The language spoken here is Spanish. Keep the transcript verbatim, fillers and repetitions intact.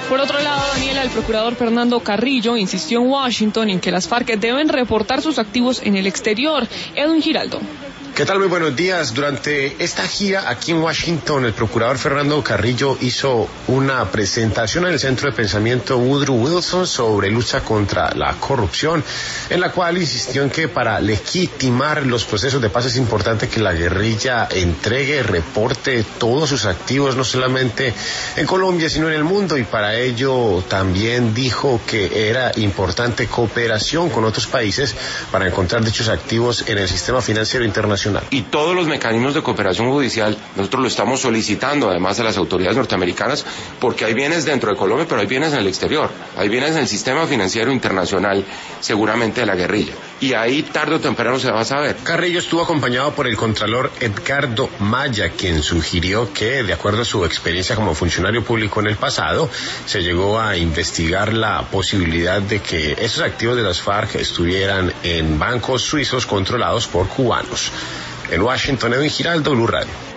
Por otro lado, Daniela, el procurador Fernando Carrillo insistió en Washington en que las FARC deben reportar sus activos en el exterior. Edwin Giraldo. ¿Qué tal? Muy buenos días. Durante esta gira aquí en Washington, el procurador Fernando Carrillo hizo una presentación en el Centro de Pensamiento Woodrow Wilson sobre lucha contra la corrupción, en la cual insistió en que para legitimar los procesos de paz es importante que la guerrilla entregue, reporte todos sus activos, no solamente en Colombia, sino en el mundo, y para ello también dijo que era importante cooperación con otros países para encontrar dichos activos en el sistema financiero internacional. Y todos los mecanismos de cooperación judicial nosotros lo estamos solicitando además a las autoridades norteamericanas, porque hay bienes dentro de Colombia, pero hay bienes en el exterior, hay bienes en el sistema financiero internacional, seguramente de la guerrilla, y ahí tarde o temprano se va a saber. Carrillo estuvo acompañado por el contralor Edgardo Maya, quien sugirió que, de acuerdo a su experiencia como funcionario público en el pasado, se llegó a investigar la posibilidad de que esos activos de las FARC estuvieran en bancos suizos controlados por cubanos. En Washington, Edwin Giraldo, Blue Radio.